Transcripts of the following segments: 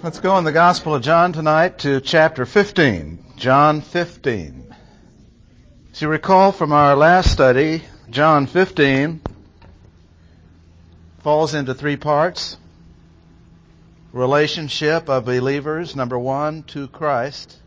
Let's go in the Gospel of John tonight to chapter 15, John 15. As you recall from our last study, John 15 falls into three parts. Relationship of believers, number 1, to Christ.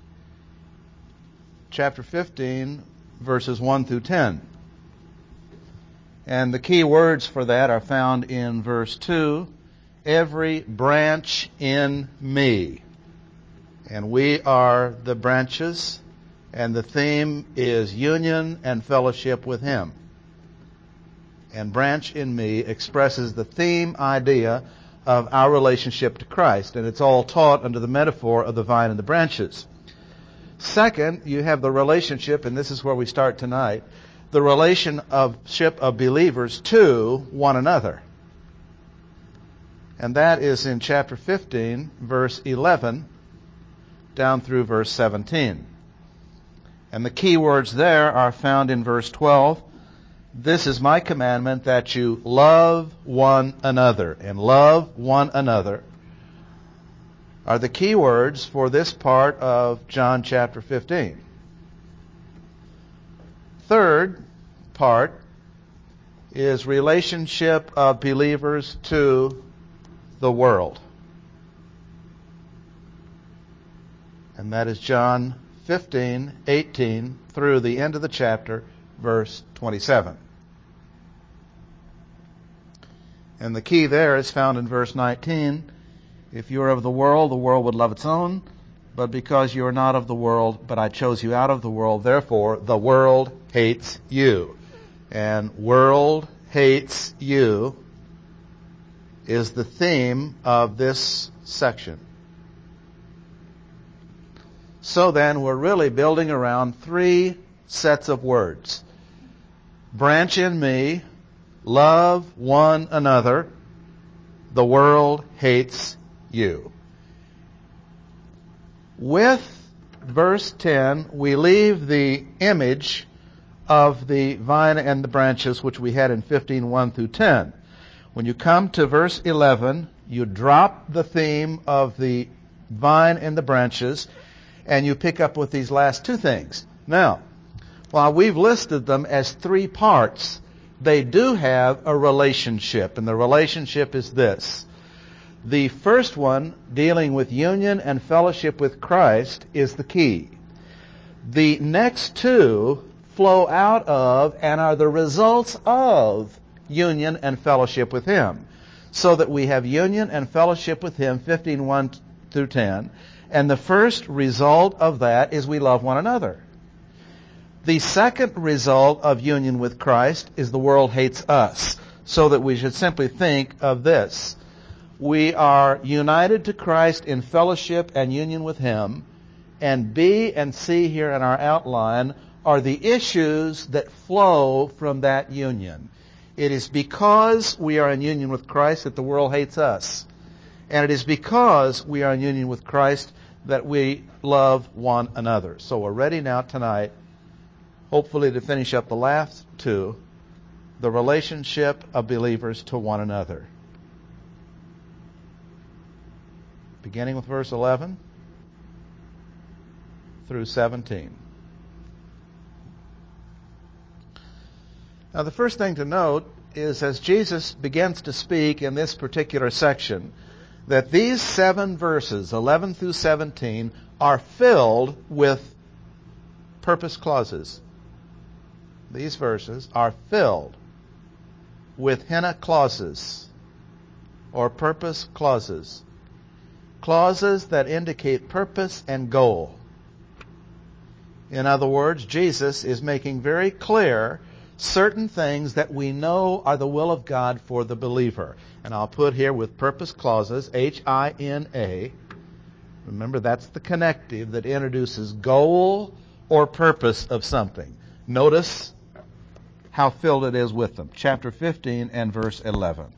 Chapter 15, verses 1 through 10. And the key words for that are found in verse 2. Every branch in me. And we are the branches, and the theme is union and fellowship with Him. And branch in me expresses the theme idea of our relationship to Christ, and it's all taught under the metaphor of the vine and the branches. Second, you have the relationship, and this is where we start tonight, the relationship of believers to one another. And that is in chapter 15, verse 11, down through verse 17. And the key words there are found in verse 12. This is my commandment, that you love one another. And love one another are the key words for this part of John chapter 15. Third part is relationship of believers to the world. And that is John 15, 18 through the end of the chapter, verse 27. And the key there is found in verse 19. If you are of the world would love its own. But because you are not of the world, but I chose you out of the world, therefore the world hates you. And world hates you is the theme of this section. So then, we're really building around three sets of words. Branch in me, love one another, the world hates you. With verse 10, we leave the image of the vine and the branches, which we had in 15:1 through 10. When you come to verse 11, you drop the theme of the vine and the branches, and you pick up with these last two things. Now, while we've listed them as three parts, they do have a relationship, and the relationship is this. The first one, dealing with union and fellowship with Christ, is the key. The next two flow out of and are the results of union and fellowship with Him. So that we have union and fellowship with Him, 15:1 through 10. And the first result of that is we love one another. The second result of union with Christ is the world hates us. So that we should simply think of this. We are united to Christ in fellowship and union with Him. And B and C here in our outline are the issues that flow from that union. It is because we are in union with Christ that the world hates us. And it is because we are in union with Christ that we love one another. So we're ready now tonight, hopefully to finish up the last two, the relationship of believers to one another. Beginning with verse 11 through 17. Now, the first thing to note is as Jesus begins to speak in this particular section, that these 7 verses, 11 through 17, are filled with purpose clauses. These verses are filled with hina clauses, or purpose clauses. Clauses that indicate purpose and goal. In other words, Jesus is making very clear certain things that we know are the will of God for the believer. And I'll put here with purpose clauses, H-I-N-A. Remember, that's the connective that introduces goal or purpose of something. Notice how filled it is with them. Chapter 15 and verse 11.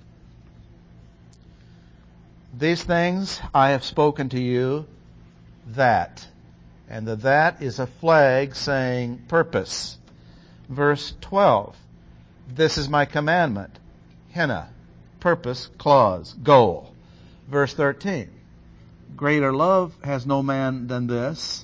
These things I have spoken to you, that. And the that is a flag saying purpose. Verse 12. This is my commandment. Hina. Purpose, clause, goal. Verse 13. greater love has no man than this,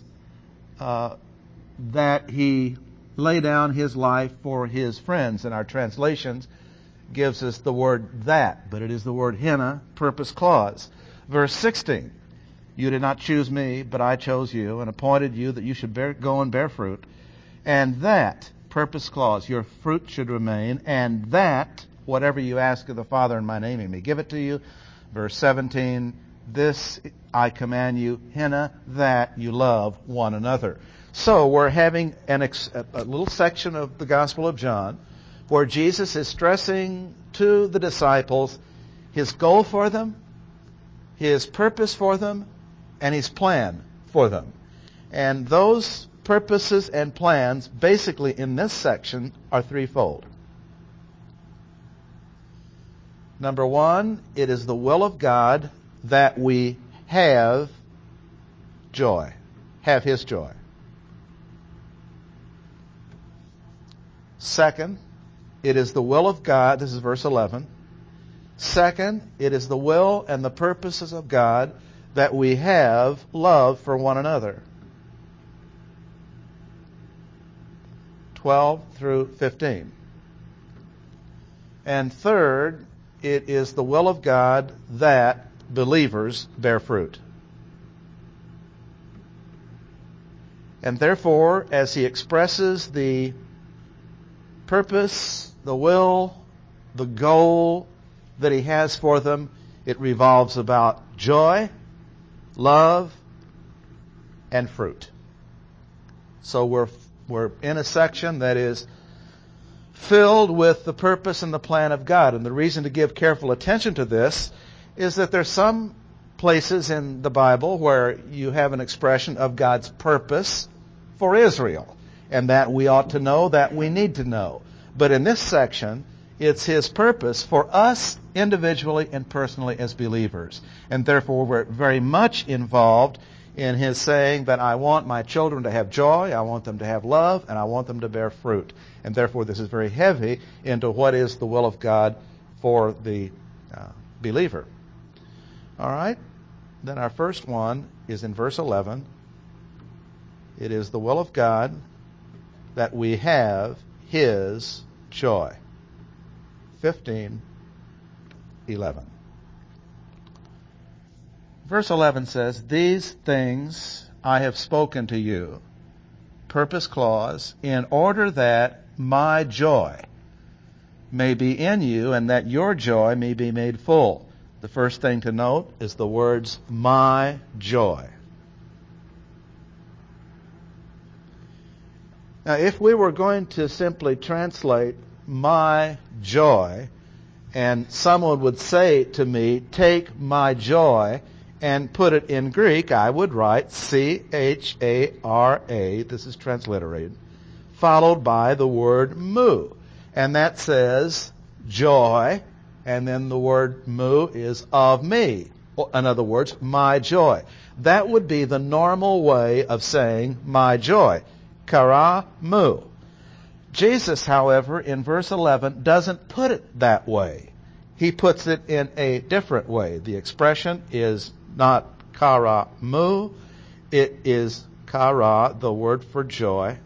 that he lay down his life for his friends. And our translations gives us the word that, but it is the word hina, purpose clause. Verse 16, you did not choose me, but I chose you and appointed you that you should go and bear fruit. And that, purpose clause, your fruit should remain, and that whatever you ask of the Father in my name, he may give it to you. Verse 17, this I command you, hina, that you love one another. So we're having a little section of the Gospel of John where Jesus is stressing to the disciples his goal for them, his purpose for them, and his plan for them. And those purposes and plans, basically in this section, are threefold. Number one, it is the will of God that we have joy, have his joy. Second, it is the will of God, this is verse 11. Second, it is the will and the purposes of God that we have love for one another. 12 through 15. And third, it is the will of God that believers bear fruit. And therefore, as he expresses the purpose, the will, the goal that he has for them, it revolves about joy, love, and fruit. So we're in a section that is filled with the purpose and the plan of God. And the reason to give careful attention to this is that there's some places in the Bible where you have an expression of God's purpose for Israel, and that we ought to know, that we need to know. But in this section, it's his purpose for us individually and personally as believers. And therefore, we're very much involved in his saying that I want my children to have joy, I want them to have love, and I want them to bear fruit. And therefore, this is very heavy into what is the will of God for the believer. All right? Then our first one is in verse 11. It is the will of God that we have his joy. 15:11. Verse 11 says, these things I have spoken to you, purpose clause, in order that my joy may be in you and that your joy may be made full. The first thing to note is the words, my joy. Now, if we were going to simply translate my joy, and someone would say to me, take my joy and put it in Greek, I would write C-H-A-R-A, this is transliterated, followed by the word mu. And that says joy, and then the word mu is of me. In other words, my joy. That would be the normal way of saying my joy. Kara mu. Jesus, however, in verse 11, doesn't put it that way. He puts it in a different way. The expression is not kara mu. It is kara, the word for joy.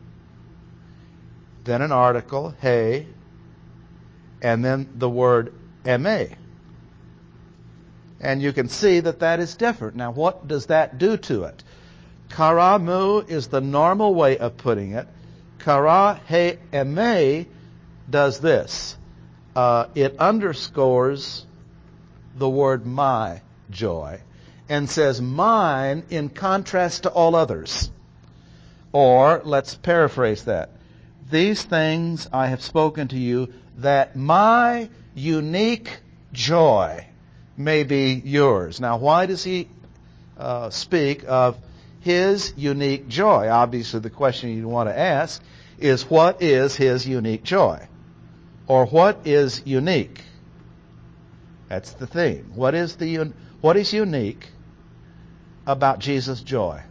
Then an article, he, and then the word eme. And you can see that that is different. Now, what does that do to it? Kara mu is the normal way of putting it. Kara he eme does this. It underscores the word my joy and says mine in contrast to all others. Or, let's paraphrase that. These things I have spoken to you that my unique joy may be yours. Now, why does he speak of his unique joy? Obviously, the question you want to ask is, what is his unique joy? Or what is unique? That's the theme. What is unique about Jesus' joy?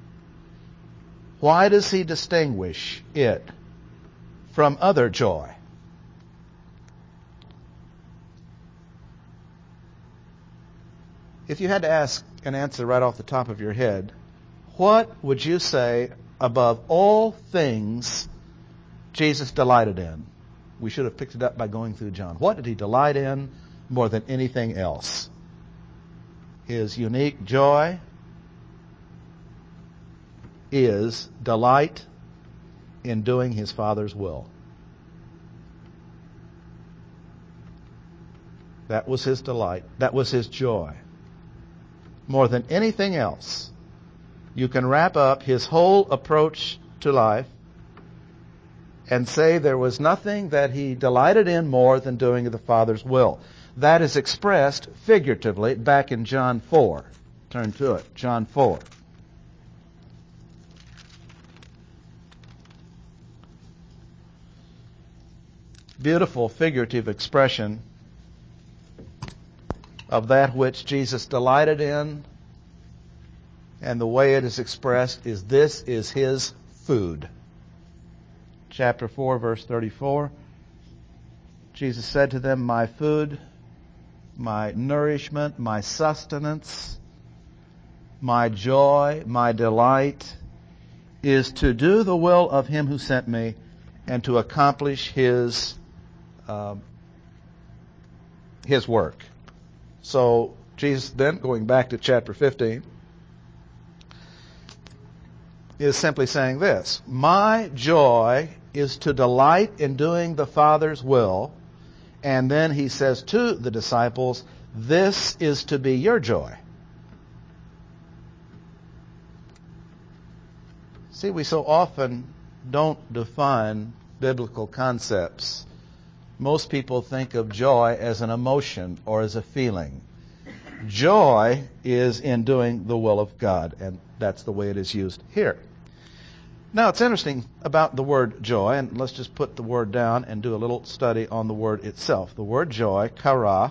Why does he distinguish it from other joy? If you had to ask an answer right off the top of your head, what would you say above all things Jesus delighted in? We should have picked it up by going through John. What did he delight in more than anything else? His unique joy is delight in doing his Father's will. That was his delight. That was his joy. More than anything else, you can wrap up his whole approach to life and say there was nothing that he delighted in more than doing the Father's will. That is expressed figuratively back in John 4. Turn to it, John 4. Beautiful figurative expression of that which Jesus delighted in, and the way it is expressed is this is his food. Chapter 4, verse 34. Jesus said to them, my food, my nourishment, my sustenance, my joy, my delight is to do the will of him who sent me and to accomplish his work. So Jesus then, going back to chapter 15, is simply saying this: my joy is to delight in doing the Father's will. And then he says to the disciples, this is to be your joy. See, we so often don't define biblical concepts. Most people think of joy as an emotion or as a feeling. Joy is in doing the will of God, and that's the way it is used here. Now, it's interesting about the word joy, and let's just put the word down and do a little study on the word itself. The word joy, kara,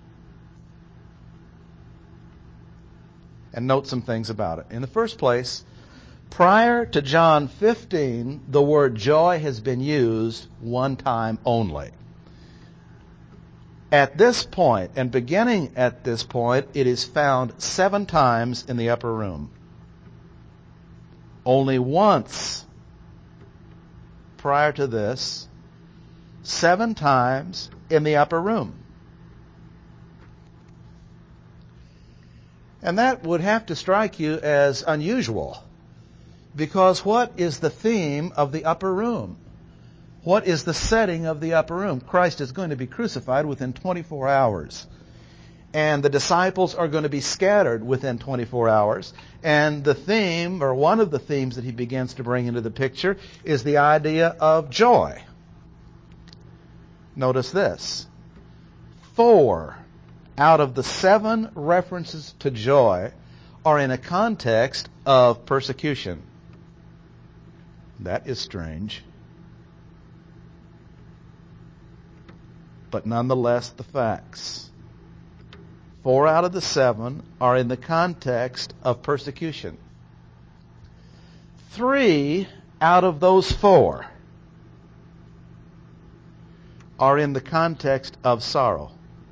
and note some things about it. In the first place, prior to John 15, the word joy has been used one time only. At this point, and beginning at this point, it is found 7 times in the upper room. Only once prior to this, 7 times in the upper room. And that would have to strike you as unusual, because what is the theme of the upper room? What is the setting of the upper room? Christ is going to be crucified within 24 hours. And the disciples are going to be scattered within 24 hours. And the theme, or one of the themes that he begins to bring into the picture, is the idea of joy. Notice this. 4 out of the 7 references to joy are in a context of persecution. That is strange. But nonetheless, the facts. 4 out of the 7 are in the context of persecution. 3 out of those 4 are in the context of sorrow.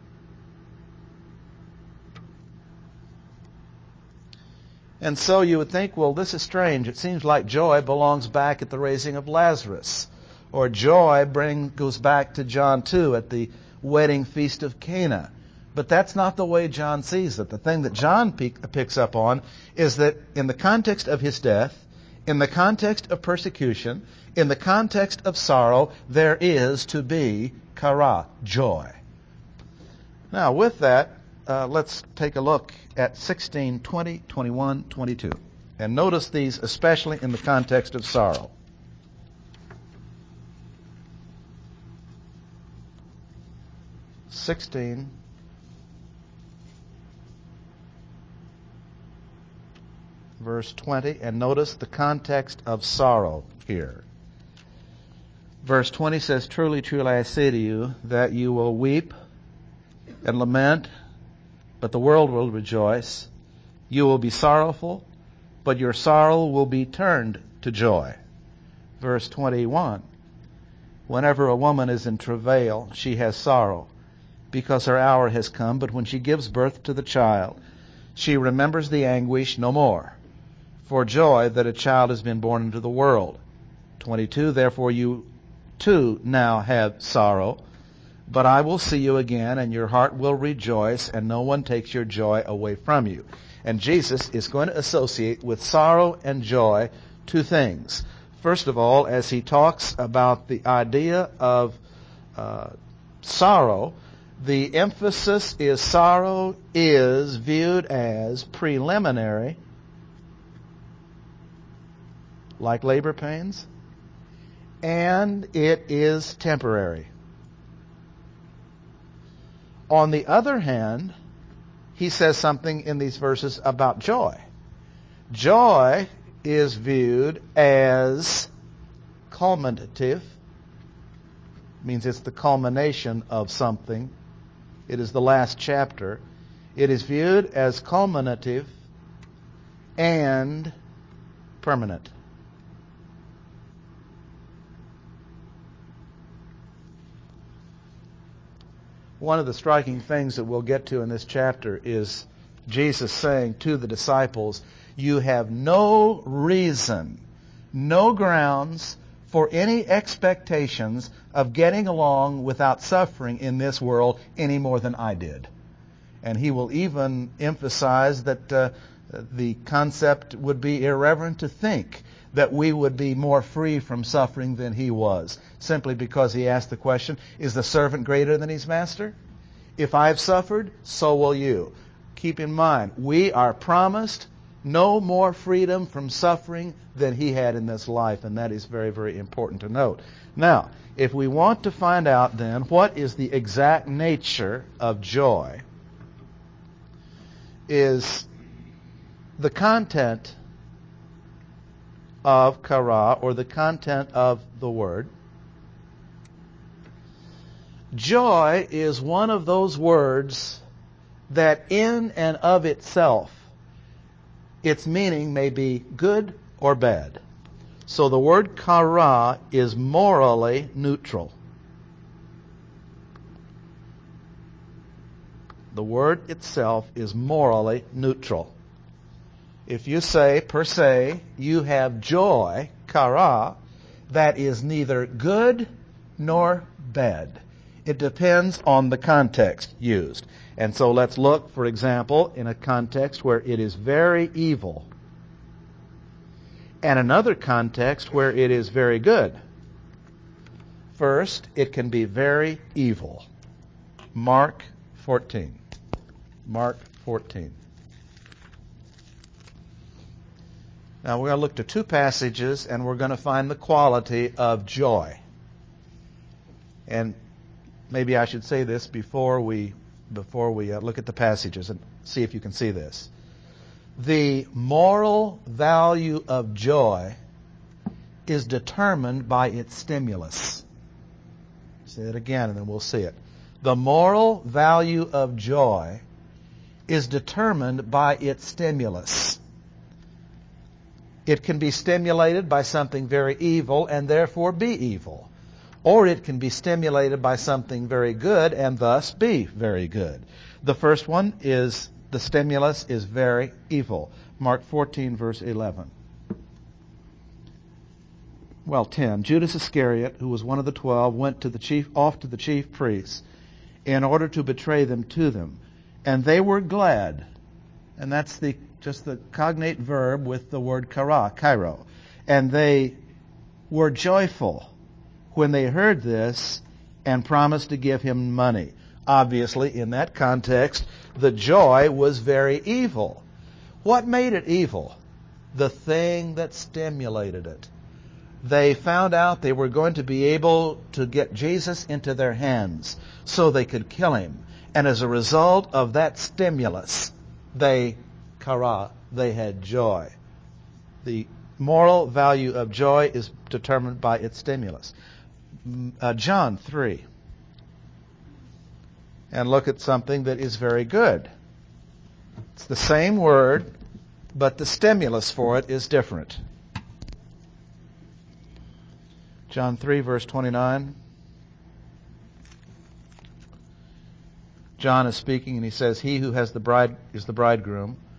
And so you would think, well, this is strange. It seems like joy belongs back at the raising of Lazarus. Or joy goes back to John 2 at the wedding feast of Cana. But that's not the way John sees it. The thing that John picks up on is that in the context of his death, in the context of persecution, in the context of sorrow, there is to be kara, joy. Now, with that, let's take a look at 16, 20, 21, 22. And notice these especially in the context of sorrow. 16, verse 20, and notice the context of sorrow here. Verse 20 says, truly, truly, I say to you that you will weep and lament, but the world will rejoice. You will be sorrowful, but your sorrow will be turned to joy. Verse 21, whenever a woman is in travail, she has sorrow, because her hour has come, but when she gives birth to the child, She remembers the anguish no more, for joy that a child has been born into the world. 22, therefore you too now have sorrow, but I will see you again, and your heart will rejoice, and no one takes your joy away from you. And Jesus is going to associate with sorrow and joy two things. First of all, as he talks about the idea of sorrow, the emphasis is sorrow is viewed as preliminary, like labor pains, and it is temporary. On the other hand, he says something in these verses about joy. Joy is viewed as culminative, means it's the culmination of something. It is the last chapter. It is viewed as culminative and permanent. One of the striking things that we'll get to in this chapter is Jesus saying to the disciples, you have no reason, no grounds for any expectations of getting along without suffering in this world any more than I did. And he will even emphasize that the concept would be irreverent to think that we would be more free from suffering than he was, simply because he asked the question, is the servant greater than his master? If I've suffered, so will you. Keep in mind, we are promised no more freedom from suffering than he had in this life, and that is very, very important to note. Now, if we want to find out then what is the exact nature of joy, is the content of kara, or the content of the word. Joy is one of those words that in and of itself, its meaning may be good or bad. So the word kara is morally neutral. The word itself is morally neutral. If you say, per se, you have joy, kara, that is neither good nor bad. It depends on the context used. And so let's look, for example, in a context where it is very evil, and another context where it is very good. First, it can be very evil. Mark 14. Mark 14. Now we're going to look to two passages, and we're going to find the quality of joy. And maybe I should say this before we look at the passages and see if you can see this. The moral value of joy is determined by its stimulus. Say it again, and then we'll see it. The moral value of joy is determined by its stimulus. It can be stimulated by something very evil and therefore be evil. Or it can be stimulated by something very good and thus be very good. The first one is, the stimulus is very evil. Mark 14, verse 11. Well, 10. Judas Iscariot, who was one of the 12, went off to the chief priests in order to betray them to them. And they were glad. And that's just the cognate verb with the word kairo. And they were joyful when they heard this and promised to give him money. Obviously, in that context, the joy was very evil. What made it evil? The thing that stimulated it. They found out they were going to be able to get Jesus into their hands so they could kill him. And as a result of that stimulus, they had joy. The moral value of joy is determined by its stimulus. John 3. And look at something that is very good. It's the same word, but the stimulus for it is different. John 3, verse 29. John is speaking, and he says, he who has the bride is the bridegroom.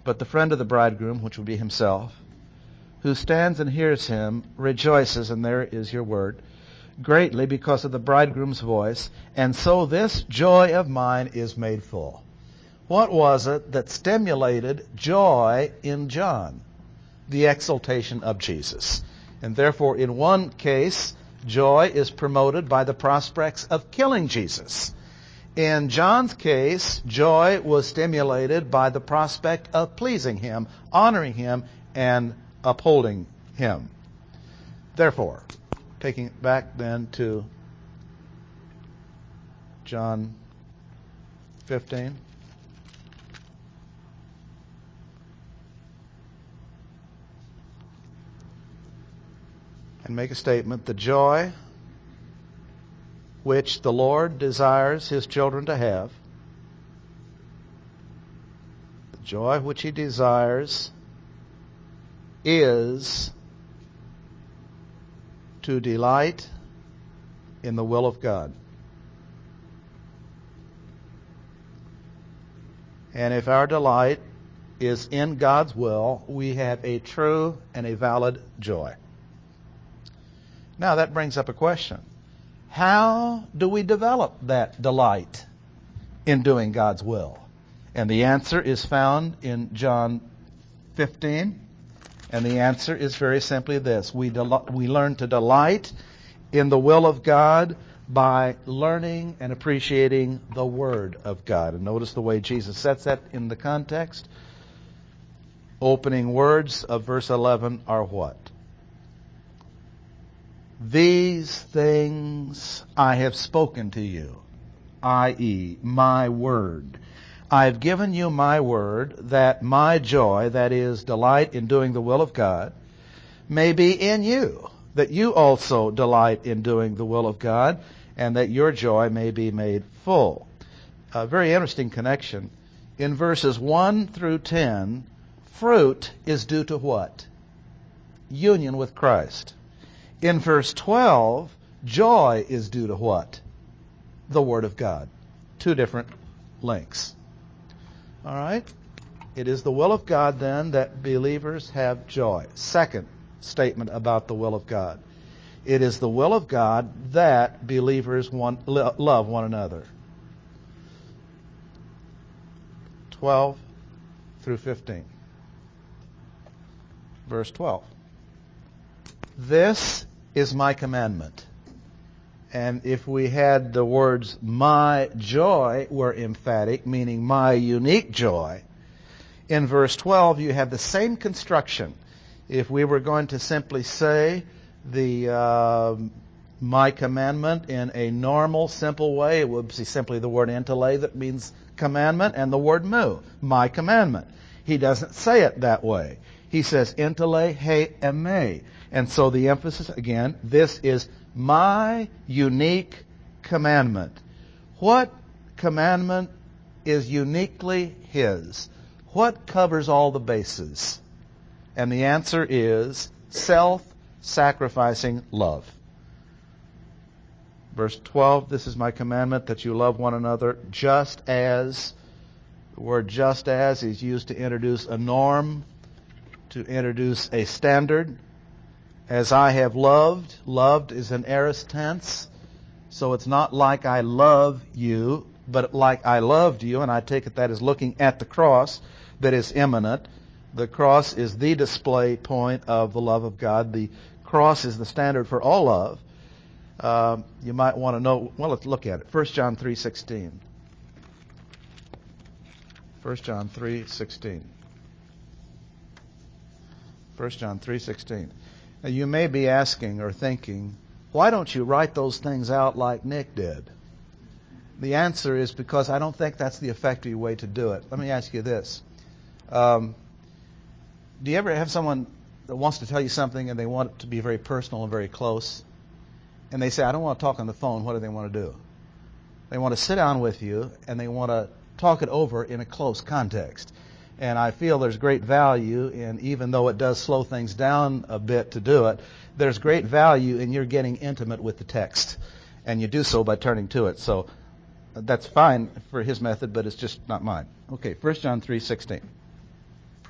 But the friend of the bridegroom, which would be himself, who stands and hears him, rejoices, and there is your word, greatly because of the bridegroom's voice, and so this joy of mine is made full. What was it that stimulated joy in John? The exaltation of Jesus. And therefore, in one case, joy is promoted by the prospects of killing Jesus. In John's case, joy was stimulated by the prospect of pleasing him, honoring him, and upholding him. Therefore, taking it back then to John 15. And make a statement. The joy which the Lord desires His children to have, the joy which He desires is to delight in the will of God. And if our delight is in God's will, we have a true and a valid joy. Now that brings up a question. How do we develop that delight in doing God's will? And the answer is found in John 15. And the answer is very simply this. We learn to delight in the will of God by learning and appreciating the Word of God. And notice the way Jesus sets that in the context. Opening words of verse 11 are what? These things I have spoken to you, i.e., my word. I have given you my word, that my joy, that is, delight in doing the will of God, may be in you, that you also delight in doing the will of God, and that your joy may be made full. A very interesting connection. In verses 1 through 10, fruit is due to what? Union with Christ. In verse 12, joy is due to what? The Word of God. Two different links. All right? It is the will of God, then, that believers have joy. Second statement about the will of God. It is the will of God that believers love one another. 12 through 15. Verse 12. This is my commandment. And if we had the words my joy were emphatic, meaning my unique joy, in verse 12 you have the same construction. If we were going to simply say the my commandment in a normal, simple way, it would be simply the word entele that means commandment and the word mu, my commandment. He doesn't say it that way. He says entele he eme. And so the emphasis, again, this is my unique commandment. What commandment is uniquely His? What covers all the bases? And the answer is self-sacrificing love. Verse 12, this is my commandment, that you love one another just as. The word just as is used to introduce a norm, to introduce a standard. As I have loved. Loved is an aorist tense. So it's not like I love you, but like I loved you. And I take it that is looking at the cross that is imminent. The cross is the display point of the love of God. The cross is the standard for all love. You might want to know, well, let's look at it. 1 John 3:16. 1 John 3:16. 1 John 3:16. Now, you may be asking or thinking, why don't you write those things out like Nick did? The answer is because I don't think that's the effective way to do it. Let me ask you this. Do you ever have someone that wants to tell you something and they want it to be very personal and very close? And they say, I don't want to talk on the phone. What do they want to do? They want to sit down with you and they want to talk it over in a close context. And I feel there's great value in, even though it does slow things down a bit to do it, there's great value in your getting intimate with the text. And you do so by turning to it. So that's fine for his method, but it's just not mine. Okay, 1 John 3:16.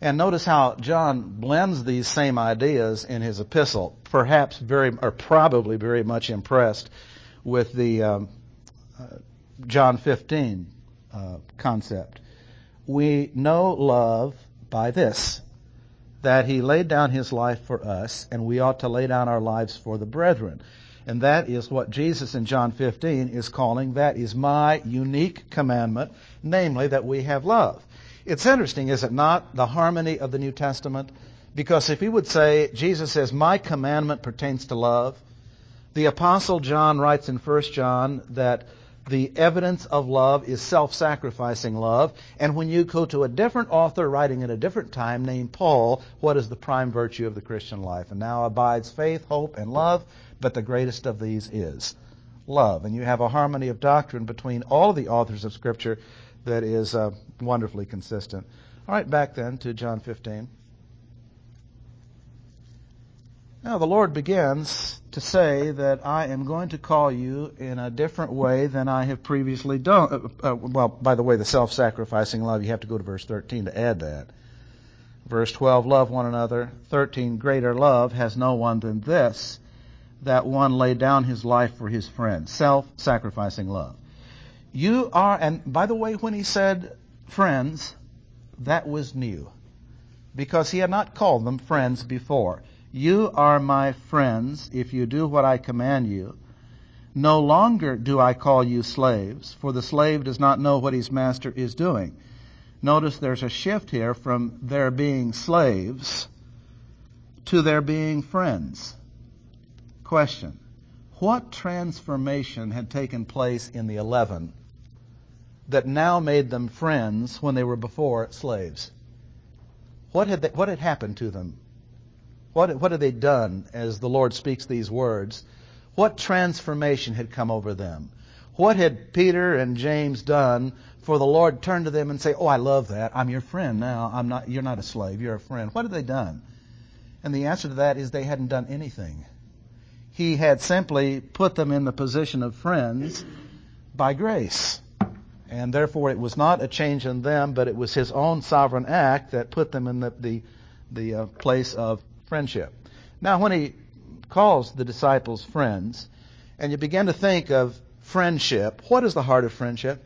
And notice how John blends these same ideas in his epistle, perhaps probably very much impressed with the John 15 concept. We know love by this, that he laid down his life for us, and we ought to lay down our lives for the brethren. And that is what Jesus in John 15 is calling, that is my unique commandment, namely that we have love. It's interesting, is it not, the harmony of the New Testament? Because if he would say, Jesus says, my commandment pertains to love, the Apostle John writes in 1 John that the evidence of love is self-sacrificing love. And when you go to a different author writing at a different time named Paul, what is the prime virtue of the Christian life? And now abides faith, hope, and love, but the greatest of these is love. And you have a harmony of doctrine between all of the authors of Scripture that is wonderfully consistent. All right, back then to John 15. Now the Lord begins to say that I am going to call you in a different way than I have previously done. Well, by the way, the self-sacrificing love, you have to go to verse 13 to add that. Verse 12, love one another. 13, greater love has no one than this, that one laid down his life for his friends. Self-sacrificing love. You are, and by the way, when he said friends, that was new, because he had not called them friends before. You are my friends if you do what I command you. No longer do I call you slaves, for the slave does not know what his master is doing. Notice there's a shift here from their being slaves to their being friends. Question: what transformation had taken place in the 11 that now made them friends when they were before slaves? What had happened to them? What had they done as the Lord speaks these words? What transformation had come over them? What had Peter and James done for the Lord turn to them and say, oh, I love that. I'm your friend now. You're not a slave. You're a friend. What had they done? And the answer to that is they hadn't done anything. He had simply put them in the position of friends by grace. And therefore it was not a change in them, but it was his own sovereign act that put them in the place of friendship. Now, when he calls the disciples friends, and you begin to think of friendship, what is the heart of friendship?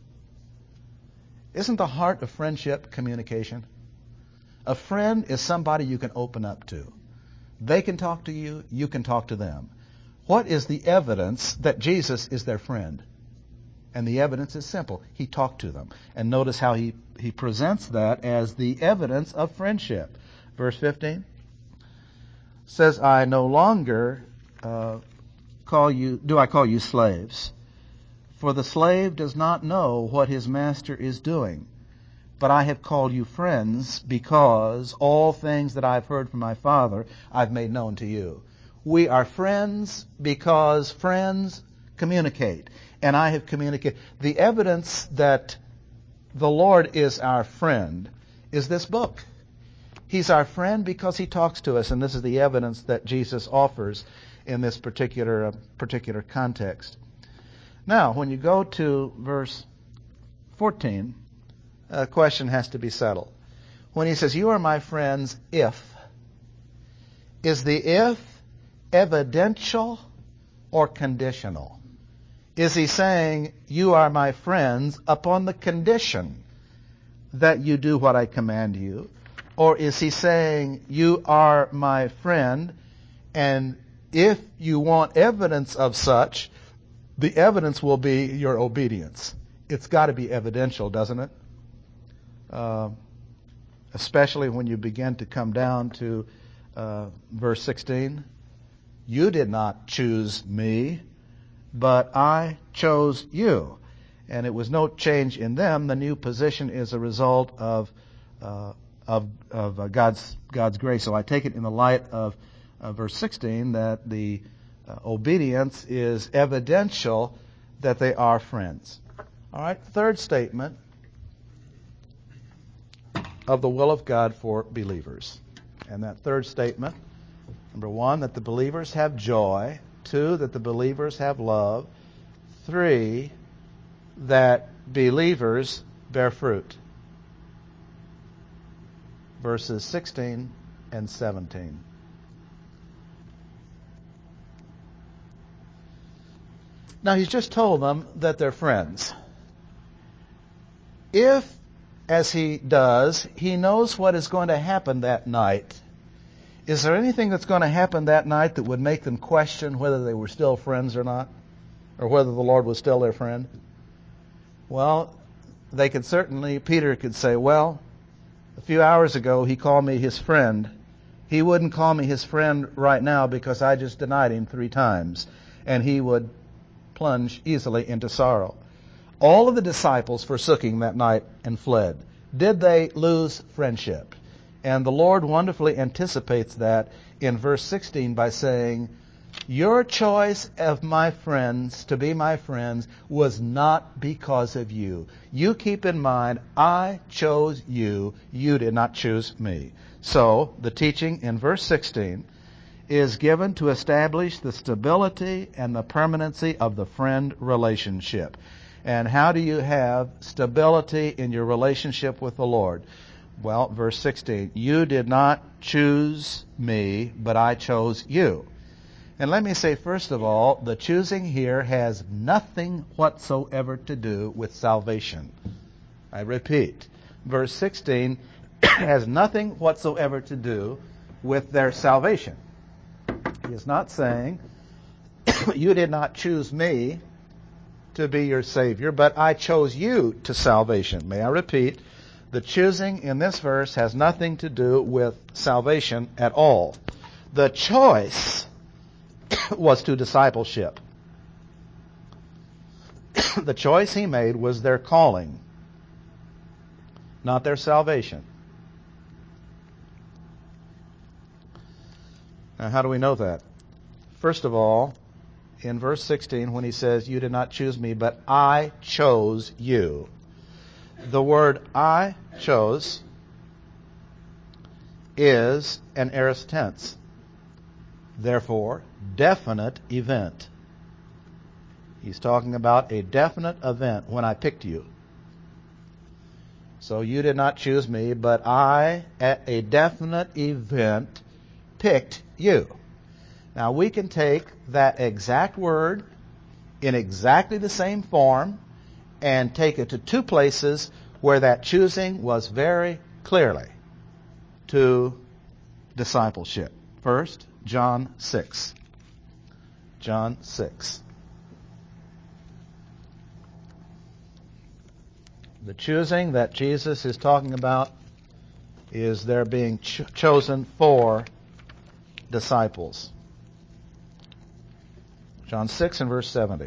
Isn't the heart of friendship communication? A friend is somebody you can open up to. They can talk to you, you can talk to them. What is the evidence that Jesus is their friend? And the evidence is simple. He talked to them. And notice how he presents that as the evidence of friendship. Verse 15 says, I no longer call you slaves, for the slave does not know what his master is doing. But I have called you friends, because all things that I've heard from my Father I've made known to you. We are friends because friends communicate. And I have communicated. The evidence that the Lord is our friend is this book. He's our friend because he talks to us, and this is the evidence that Jesus offers in this particular context. Now, when you go to verse 14, a question has to be settled. When he says, you are my friends if, is the if evidential or conditional? Is he saying, you are my friends upon the condition that you do what I command you? Or is he saying, you are my friend, and if you want evidence of such, the evidence will be your obedience? It's got to be evidential, doesn't it? Especially when you begin to come down to verse 16. You did not choose me, but I chose you. And it was no change in them. The new position is a result of God's grace. So I take it in the light of verse 16 that the obedience is evidential that they are friends. All right, third statement of the will of God for believers. And that third statement, number 1, that the believers have joy. 2, that the believers have love. 3, that believers bear fruit. verses 16 and 17. Now, he's just told them that they're friends. If, as he does, he knows what is going to happen that night, is there anything that's going to happen that night that would make them question whether they were still friends or not? Or whether the Lord was still their friend? Well, Peter could say, well, a few hours ago he called me his friend. He wouldn't call me his friend right now because I just denied him 3 times. And he would plunge easily into sorrow. All of the disciples forsook him that night and fled. Did they lose friendship? And the Lord wonderfully anticipates that in verse 16 by saying, your choice of my friends to be my friends was not because of you. You keep in mind, I chose you. You did not choose me. So, the teaching in verse 16 is given to establish the stability and the permanency of the friend relationship. And how do you have stability in your relationship with the Lord? Well, verse 16, you did not choose me, but I chose you. And let me say, first of all, the choosing here has nothing whatsoever to do with salvation. I repeat, verse 16 has nothing whatsoever to do with their salvation. He is not saying, you did not choose me to be your Savior, but I chose you to salvation. May I repeat, the choosing in this verse has nothing to do with salvation at all. The choice was to discipleship. The choice he made was their calling, not their salvation. Now, how do we know that? First of all, in verse 16, when he says, you did not choose me, but I chose you. The word I chose is an aorist tense. Therefore, definite event. He's talking about a definite event when I picked you. So you did not choose me, but I, at a definite event, picked you. Now we can take that exact word in exactly the same form and take it to 2 places where that choosing was very clearly to discipleship. First, John 6. John 6. The choosing that Jesus is talking about is their being chosen for disciples. John 6 and verse 70.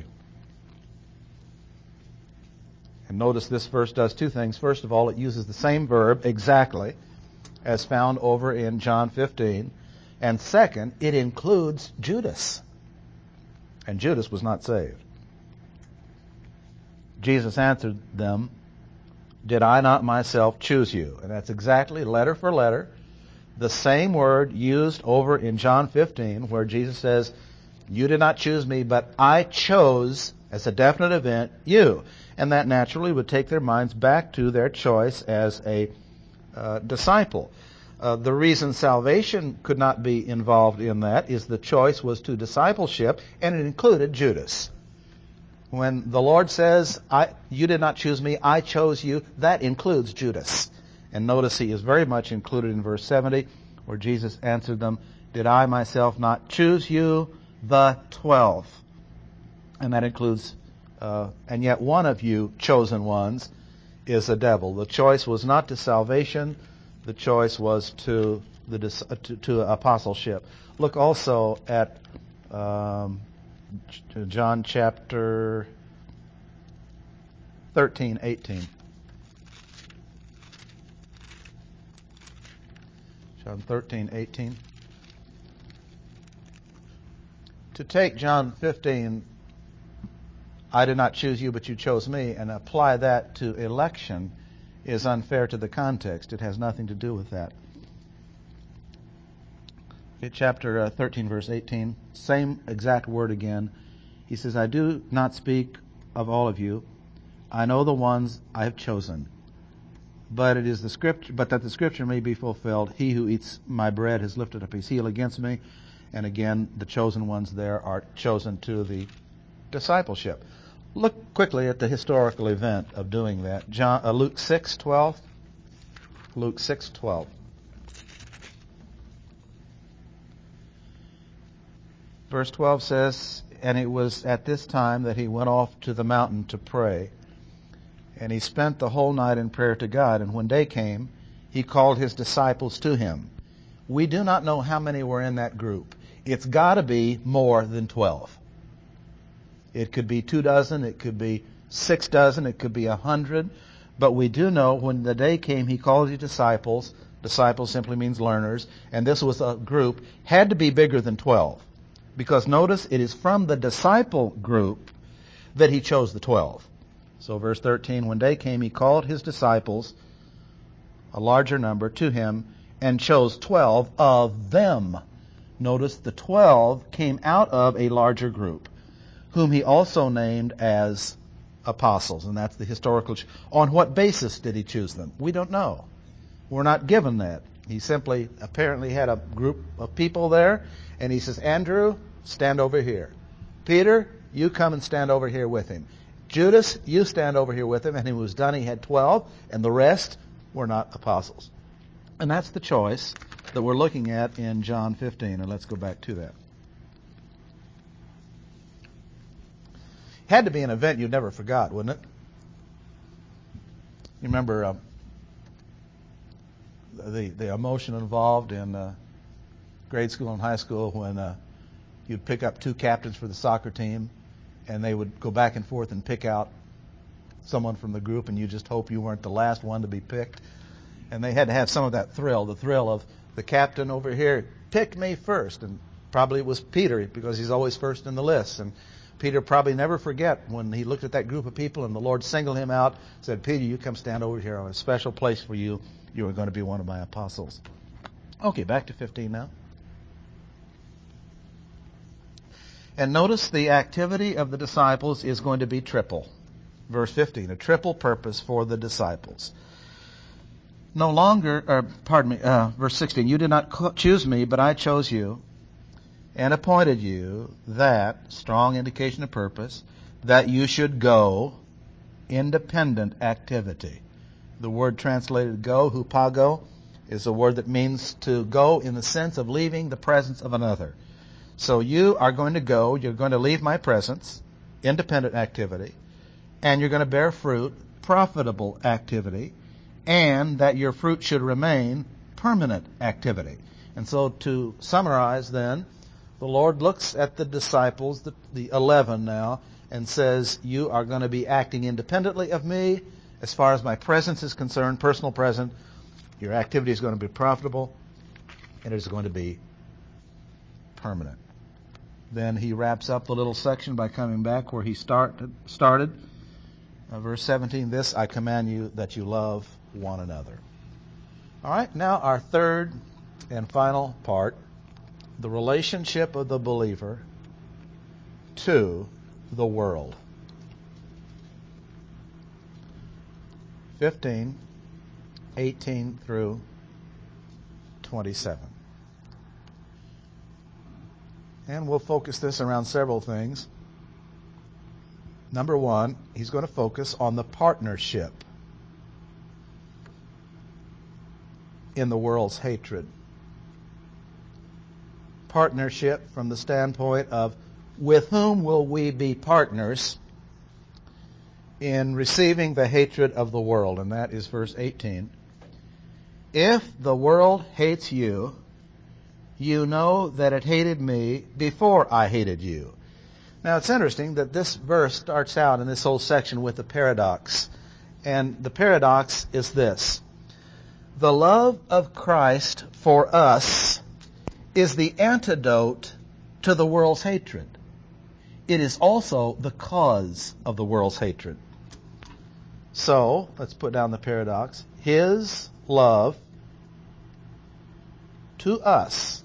And notice this verse does 2 things. First of all, it uses the same verb exactly as found over in John 15. And second, it includes Judas. And Judas was not saved. Jesus answered them, did I not myself choose you? And that's exactly letter for letter the same word used over in John 15 where Jesus says, you did not choose me, but I chose, as a definite event, you. And that naturally would take their minds back to their choice as a disciple. The reason salvation could not be involved in that is the choice was to discipleship, and it included Judas. When the Lord says, you did not choose me, I chose you, that includes Judas. And notice he is very much included in verse 70, where Jesus answered them, did I myself not choose you, the 12? And that includes, and yet one of you chosen ones is a devil. The choice was not to salvation, the choice was to apostleship. Look also at John chapter 13, 18. John 13, 18. To take John 15, I did not choose you, but you chose me, and apply that to election is unfair to the context. It has nothing to do with that. Okay, chapter 13, verse 18, same exact word again. He says, I do not speak of all of you. I know the ones I have chosen. but it is the scripture, but that the scripture may be fulfilled, he who eats my bread has lifted up his heel against me. And again, the chosen ones there are chosen to the discipleship. Look quickly at the historical event of doing that. Luke 6:12. Luke 6:12. Verse 12 says, and it was at this time that he went off to the mountain to pray. And he spent the whole night in prayer to God. And when day came, he called his disciples to him. We do not know how many were in that group. It's got to be more than 12. It could be 24, it could be 6 dozen, it could be 100. But we do know when the day came, he called his disciples. Disciples simply means learners. And this was a group, had to be bigger than 12. Because notice, it is from the disciple group that he chose the 12. So verse 13, when day came, he called his disciples, a larger number, to him, and chose 12 of them. Notice the 12 came out of a larger group, whom he also named as apostles. And that's the historical. On what basis did he choose them? We don't know. We're not given that. He simply apparently had a group of people there, and he says, Andrew, stand over here. Peter, you come and stand over here with him. Judas, you stand over here with him. And when it was done, he had 12, and the rest were not apostles. And that's the choice that we're looking at in John 15. And let's go back to that. Had to be an event you never forgot, wouldn't it? You remember the emotion involved in grade school and high school when you'd pick up 2 captains for the soccer team, and they would go back and forth and pick out someone from the group, and you just hope you weren't the last one to be picked. And they had to have some of that thrill, the thrill of the captain over here picked me first. And probably it was Peter, because he's always first in the list. And Peter probably never forget when he looked at that group of people and the Lord singled him out, said, Peter, you come stand over here on a special place for you. You are going to be one of my apostles. Okay, back to 15 now. And notice the activity of the disciples is going to be triple. Verse 15, a triple purpose for the disciples. No longer, verse 16, you did not choose me, but I chose you and appointed you that, strong indication of purpose, that you should go, independent activity. The word translated go, hupago, is a word that means to go in the sense of leaving the presence of another. So you are going to go, you're going to leave my presence, independent activity, and you're going to bear fruit, profitable activity, and that your fruit should remain permanent activity. And so to summarize then, the Lord looks at the disciples, the 11 now, and says, you are going to be acting independently of me as far as my presence is concerned, personal present. Your activity is going to be profitable, and it is going to be permanent. Then he wraps up the little section by coming back where he started. Verse 17, this I command you, that you love one another. All right, now our third and final part, the relationship of the believer to the world. 15, 18 through 27. And we'll focus this around several things. Number one, he's going to focus on the partnership in the world's hatred. Partnership from the standpoint of with whom will we be partners in receiving the hatred of the world. And that is verse 18. If the world hates you, you know that it hated me before I hated you. Now it's interesting that this verse starts out in this whole section with a paradox. And the paradox is this. The love of Christ for us is the antidote to the world's hatred. It is also the cause of the world's hatred. So, let's put down the paradox. His love to us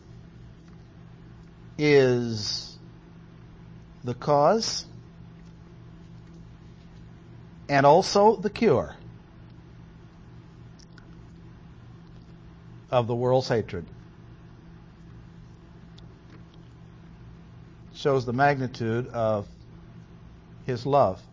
is the cause and also the cure of the world's hatred. Shows the magnitude of His love.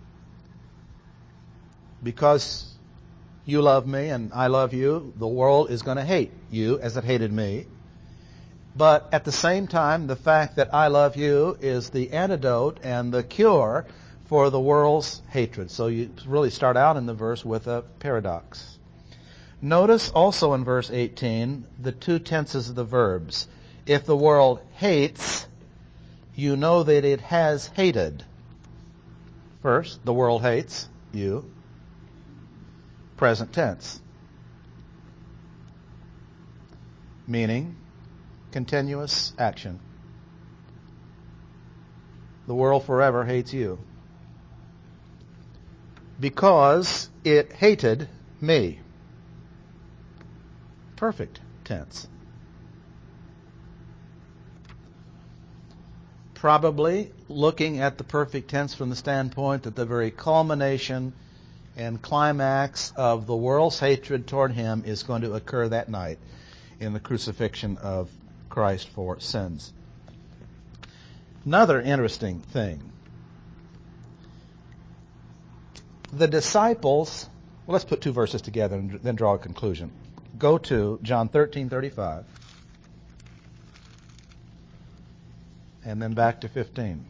Because you love me and I love you, the world is going to hate you as it hated me. But at the same time, the fact that I love you is the antidote and the cure for the world's hatred. So you really start out in the verse with a paradox. Notice also in verse 18 the two tenses of the verbs. If the world hates, you know that it has hated. First, the world hates you. Present tense. Meaning, continuous action. The world forever hates you. Because it hated me. Perfect tense. Probably looking at the perfect tense from the standpoint that the very culmination and climax of the world's hatred toward Him is going to occur that night in the crucifixion of Christ for sins. Another interesting thing. The disciples, well, let's put two verses together and then draw a conclusion. Go to John 13:35 and then back to 15.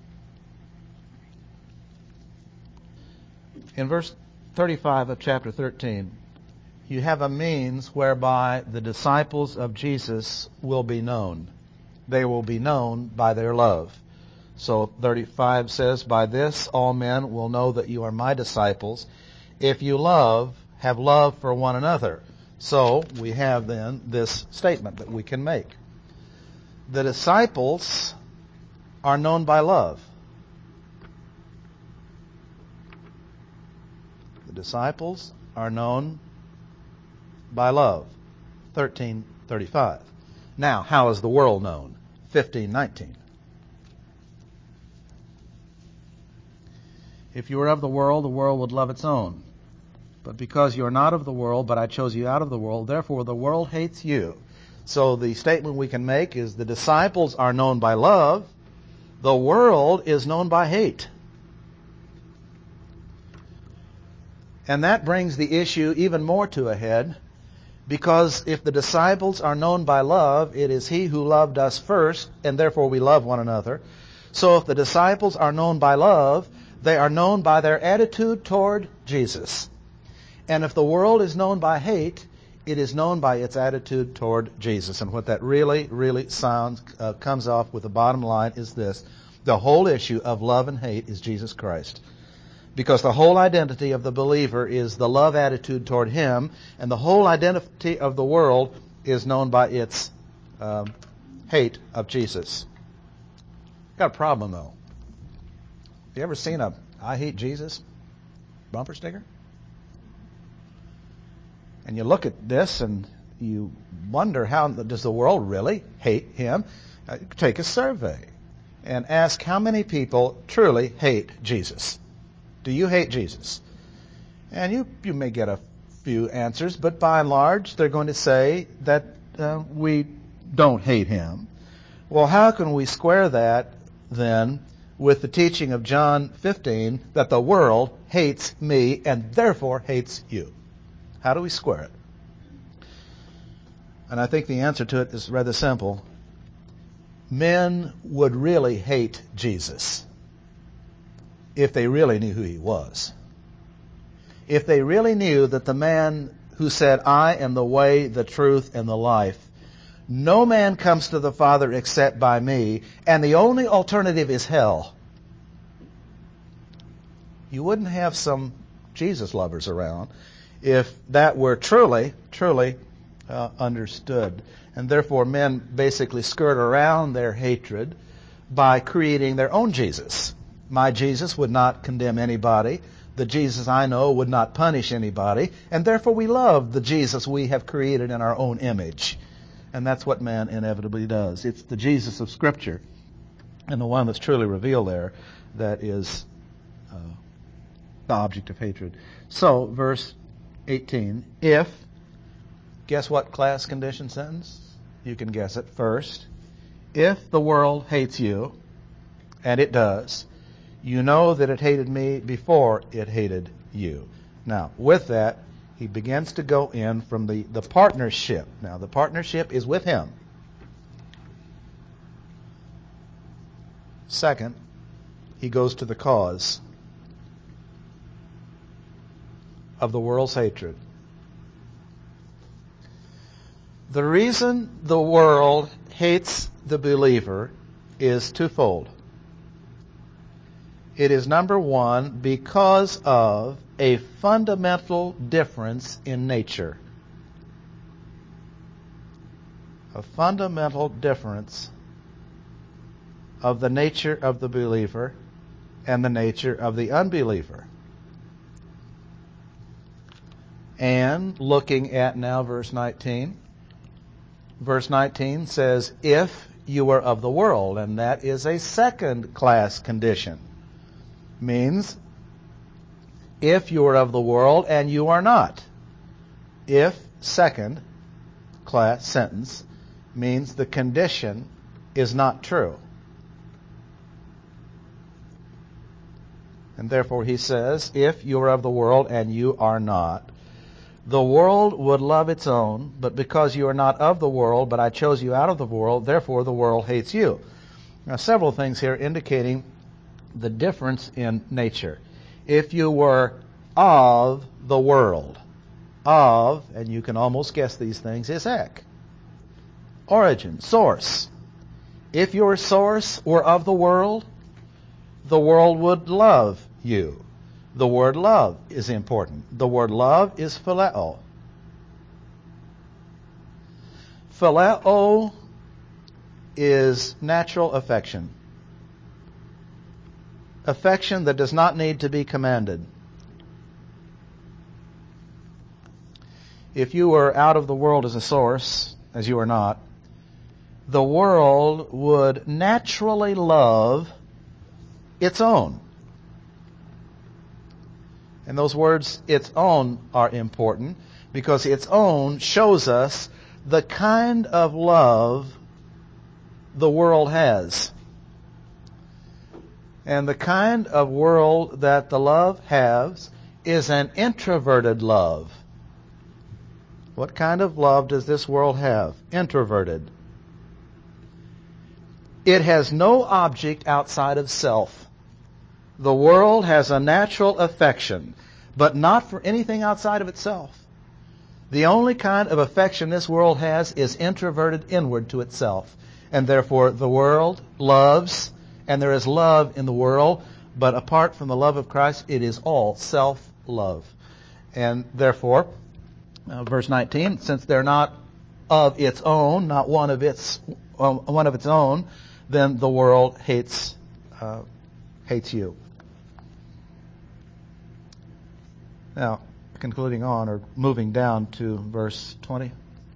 In verse 35 of chapter 13, you have a means whereby the disciples of Jesus will be known. They will be known by their love. So 35 says, by this all men will know that you are my disciples, if you have love for one another. So we have then this statement that we can make. The disciples are known by love. The disciples are known by love. 13:35. Now, how is the world known? 15:19. If you were of the world would love its own. But because you are not of the world, but I chose you out of the world, therefore the world hates you. So the statement we can make is the disciples are known by love. The world is known by hate. And that brings the issue even more to a head, because if the disciples are known by love, it is He who loved us first, and therefore we love one another. So if the disciples are known by love, they are known by their attitude toward Jesus. And if the world is known by hate, it is known by its attitude toward Jesus. And what that really comes off with the bottom line is this. The whole issue of love and hate is Jesus Christ. Because the whole identity of the believer is the love attitude toward Him, and the whole identity of the world is known by its hate of Jesus. Got a problem, though. Have you ever seen a I hate Jesus bumper sticker? And you look at this and you wonder, how does the world really hate Him? Take a survey and ask how many people truly hate Jesus. Do you hate Jesus? And you may get a few answers, but by and large, they're going to say that we don't hate Him. Well, how can we square that then with the teaching of John 15 that the world hates me and therefore hates you? How do we square it? And I think the answer to it is rather simple. Men would really hate Jesus if they really knew who He was. If they really knew that the man who said, I am the way, the truth, and the life, no man comes to the Father except by me, and the only alternative is hell, you wouldn't have some Jesus lovers around if that were truly understood. And therefore men basically skirt around their hatred by creating their own Jesus. My Jesus would not condemn anybody. The Jesus I know would not punish anybody. And therefore we love the Jesus we have created in our own image. And that's what man inevitably does. It's the Jesus of Scripture and the one that's truly revealed there that is the object of hatred. So, verse 18, if Guess what class condition sentence? You can guess it. First, if the world hates you, and it does, you know that it hated me before it hated you. Now, with that, he begins to go in from the partnership. Now, the partnership is with him. Second, he goes to the cause of the world's hatred. The reason the world hates the believer is twofold. It is, number one, because of a fundamental difference in nature. A fundamental difference of the nature of the believer and the nature of the unbeliever. And looking at now verse 19. Verse 19 says, if you are of the world, and that is a second class condition. Means, if you are of the world and you are not. If, second class sentence, means the condition is not true. And therefore he says, if you are of the world and you are not, the world would love its own, but because you are not of the world, but I chose you out of the world, therefore the world hates you. Now, several things here indicating the difference in nature. If you were of the world, of, and you can almost guess these things, is ek. Origin, source. If your source were of the world would love you. The word love is important. The word love is phileo. Phileo is natural affection. Affection that does not need to be commanded. If you were out of the world as a source, as you are not, the world would naturally love its own. And those words, its own, are important because its own shows us the kind of love the world has. And the kind of world that the love has is an introverted love. What kind of love does this world have? Introverted. It has no object outside of self. The world has a natural affection, but not for anything outside of itself. The only kind of affection this world has is introverted inward to itself. And therefore the world loves, and there is love in the world, but apart from the love of Christ, it is all self-love. And therefore, verse 19, since they're not of its own, not one of its own, then the world hates you. Now, concluding on, or moving down to verse 20.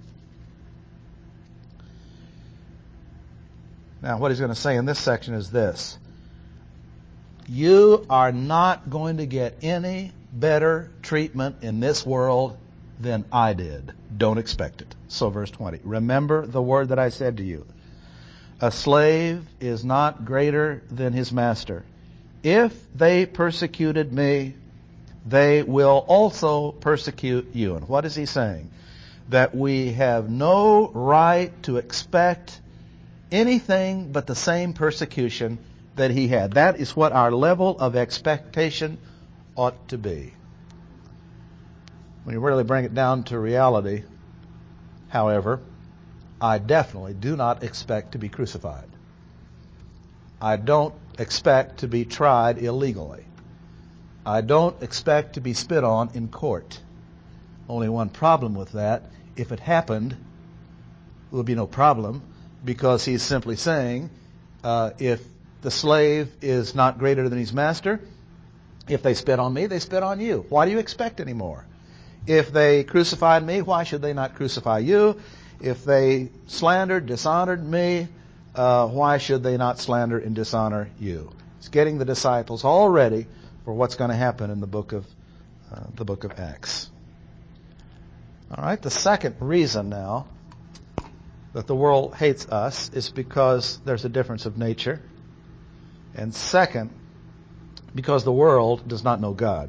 Now, what he's going to say in this section is this. You are not going to get any better treatment in this world than I did. Don't expect it. So verse 20. Remember the word that I said to you. A slave is not greater than his master. If they persecuted me, they will also persecute you. And what is he saying? That we have no right to expect anything but the same persecution that he had. That is what our level of expectation ought to be. When you really bring it down to reality, however, I definitely do not expect to be crucified. I don't expect to be tried illegally. I don't expect to be spit on in court. Only one problem with that. If it happened, it would be no problem, because he's simply saying, if the slave is not greater than his master, if they spit on me, they spit on you. Why do you expect any more? If they crucified me, why should they not crucify you? If they slandered, dishonored me, why should they not slander and dishonor you? It's getting the disciples all ready for what's going to happen in the book of Acts. All right, the second reason now that the world hates us is because there's a difference of nature. And second, because the world does not know God.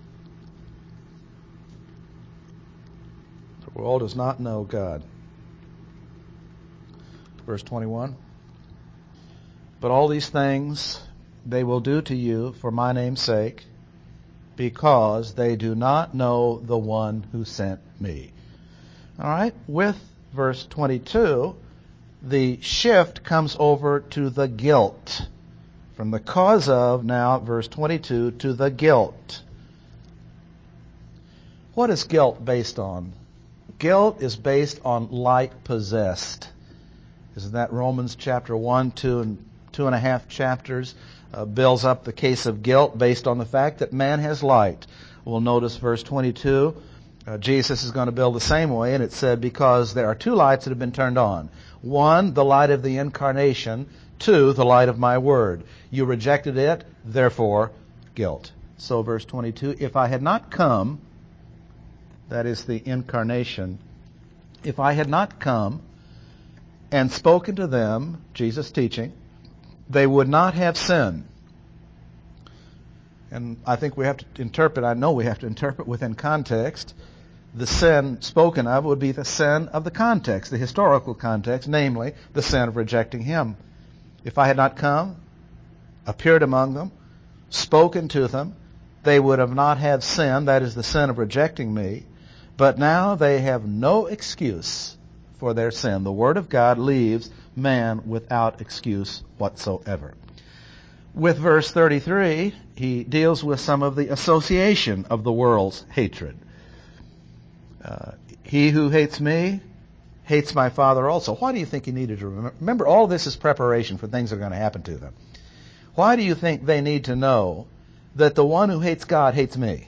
The world does not know God. Verse 21. But all these things they will do to you for my name's sake, because they do not know the one who sent me. All right, with verse 22, the shift comes over to the guilt. From the cause of, now, verse 22, to the guilt. What is guilt based on? Guilt is based on light possessed. Isn't that Romans chapter 1, 2, and 2.5 chapters builds up the case of guilt based on the fact that man has light. We'll notice verse 22. Jesus is going to build the same way, and it said, because there are two lights that have been turned on. One, the light of the incarnation. Two, the light of my word. You rejected it, therefore, guilt. So verse 22, if I had not come, that is the incarnation, if I had not come and spoken to them, Jesus teaching, they would not have sin. And I think we have to interpret, I know we have to interpret within context. The sin spoken of would be the sin of the context, the historical context, namely the sin of rejecting him. If I had not come, appeared among them, spoken to them, they would have not had sin, that is the sin of rejecting me. But now they have no excuse for their sin. The Word of God leaves man without excuse whatsoever. With verse 33, he deals with some of the association of the world's hatred. He who hates me hates my Father also. Why do you think he needed to remember? Remember, all this is preparation for things that are going to happen to them. Why do you think they need to know that the one who hates God hates me?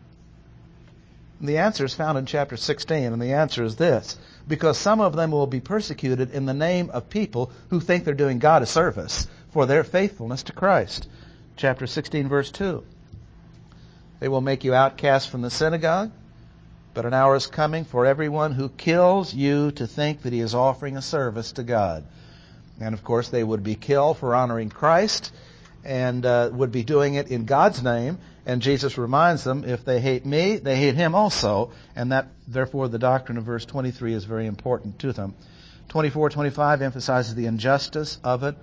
And the answer is found in chapter 16, and the answer is this. Because some of them will be persecuted in the name of people who think they're doing God a service for their faithfulness to Christ. Chapter 16, verse 2. They will make you outcast from the synagogue, but an hour is coming for everyone who kills you to think that he is offering a service to God. And of course they would be killed for honoring Christ and would be doing it in God's name. And Jesus reminds them, if they hate me, they hate him also. And that, therefore, the doctrine of verse 23 is very important to them. 24, 25 emphasizes the injustice of it.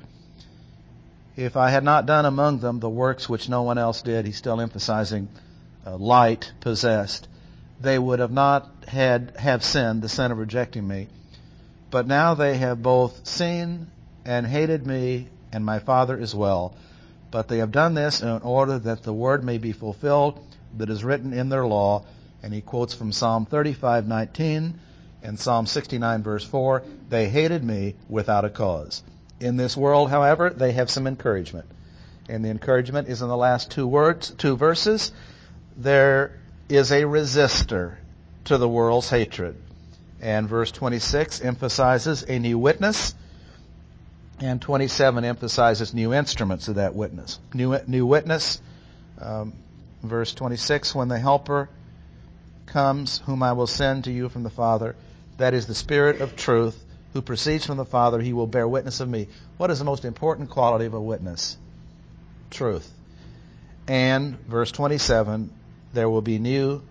If I had not done among them the works which no one else did, he's still emphasizing light possessed, they would have not have sinned, the sin of rejecting me. But now they have both seen and hated me and my Father as well. But they have done this in order that the word may be fulfilled that is written in their law. And he quotes from Psalm 35:19 and Psalm 69 verse 4. They hated me without a cause. In this world, however, they have some encouragement. And the encouragement is in the last two verses. There is a resistor to the world's hatred. And verse 26 emphasizes a new witness. And 27 emphasizes new instruments of that witness. New witness, verse 26, when the Helper comes, whom I will send to you from the Father, that is the Spirit of truth, who proceeds from the Father, he will bear witness of me. What is the most important quality of a witness? Truth. And verse 27, there will be new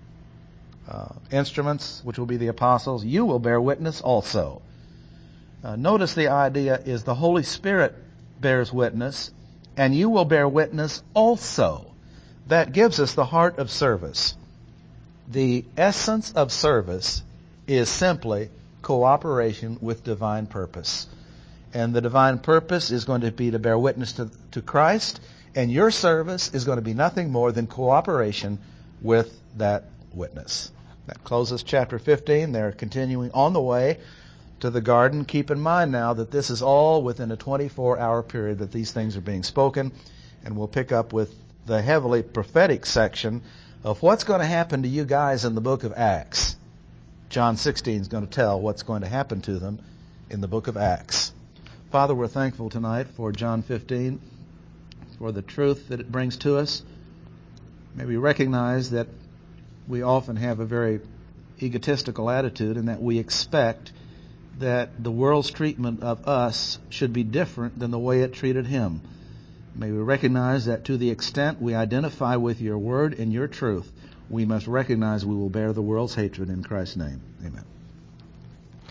instruments, which will be the apostles. You will bear witness also. Notice the idea is the Holy Spirit bears witness, and you will bear witness also. That gives us the heart of service. The essence of service is simply cooperation with divine purpose. And the divine purpose is going to be to bear witness to Christ, and your service is going to be nothing more than cooperation with that witness. That closes chapter 15. They're continuing on the way to the garden. Keep in mind now that this is all within a 24-hour period that these things are being spoken, and we'll pick up with the heavily prophetic section of what's going to happen to you guys in the book of Acts. John 16 is going to tell what's going to happen to them in the book of Acts. Father, we're thankful tonight for John 15, for the truth that it brings to us. May we recognize that we often have a very egotistical attitude and that we expect that the world's treatment of us should be different than the way it treated him. May we recognize that to the extent we identify with your word and your truth, we must recognize we will bear the world's hatred in Christ's name. Amen.